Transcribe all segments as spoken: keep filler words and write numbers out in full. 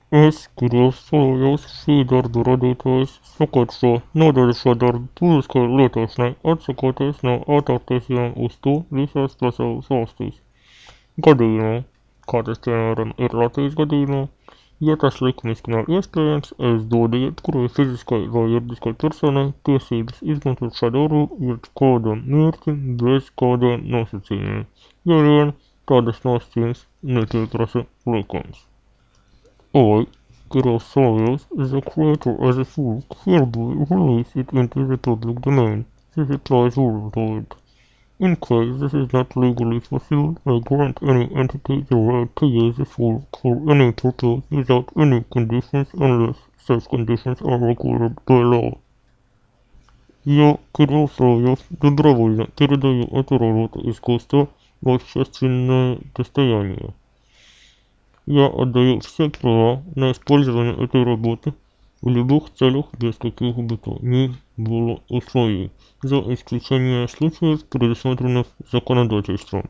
Es Krievijas šī darba radītājs sakārto nodaļas darbu publiskai lietošanai, atsakoties no autortiesībām uz to visās pasaules valstīs. Gadījumā, kā tas piemēram ir Latvijas gadījumā, ja tas likumiski nav iespējams, es dodu jebkurai fiziskai vai juridiskai personai tiesības izmantot šo darbu jebkādam mērķim bez kādiem nosacījumiem, ja vien tādas nosacījumus nepieprasa likums. I, Krievijas is a creator as a full, hereby release it into the public domain. This applies worldwide. In case this is not legally fulfilled, I grant any entity the right to use the full for any purpose without any conditions unless such conditions are required by law. Я, Кирилл Соловьев, добровольно передаю эту работу искусства в общественное достояние. Я отдаю все права на использование этой работы в любых целях без каких бы то ни было условий, за исключением случаев, предусмотренных законодательством.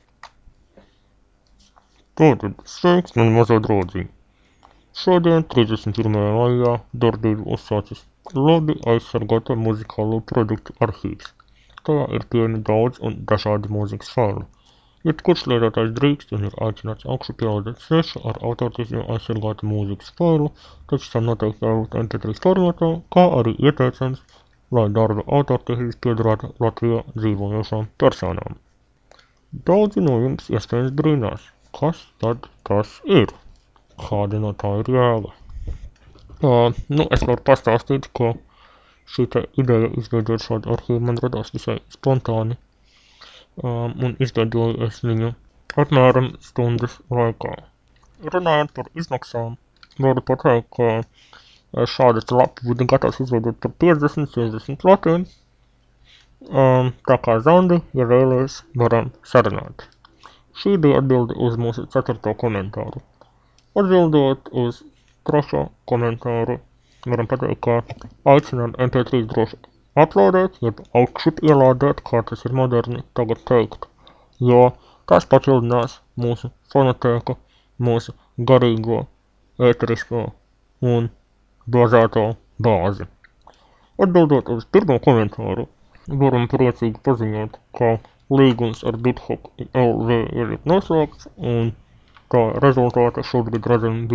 Tātad sveiks, man mazā draudziņ. Šodien, trīsdesmit pirmajā maijā, darbu ir uzsācis labi aizsargāta muzikālo produktu arhīvs. Tajā ir pieejami daudz un dažādi mūzikas faili. Jebkurš lietotājs drīkst un ir aicināts augšu pielādēt svešu ar autortiesībām aizsargātu mūzikas failu, taču tam noteikti jābūt em pe trīs formātā, kā arī ieteicams, lai darba autortiesības piederētu Latvijā dzīvojošām personām. Daudzi no jums iespējams brīnās, kas tad tas ir? Kāda no tā ir jēga? Uh, nu, es varu pastāstīt, ka šī te ideja izveidot šādu arhīvu man radās visai spontāni. Um, un izveidoju es viņu apmēram stundas laikā. Runājot par izmaksām, varu pateikt, ka šāda lapa būtu gatavs izveidot par piecdesmit līdz sešdesmit latiem. Um, tā kā Zandi, ja vēlēs, varam sarunāt. Šī bija atbilde uz mūsu ceturto komentāru. Atbildot uz trešo komentāru, varam pateikt, ka aicināt em pe trīs droši uploadēt, jeb augšup ielādēt, kā tas ir moderni tagad teikt, jo tas papildinās mūsu fonotēku, mūsu garīgo, ēterisko un bāzēto bāzi. Atbildot uz pirmo komentāru, varam priecīgi paziņot, ka līgums ar BitHop L V ir noslēgts un tā rezultāta šobrīd redzam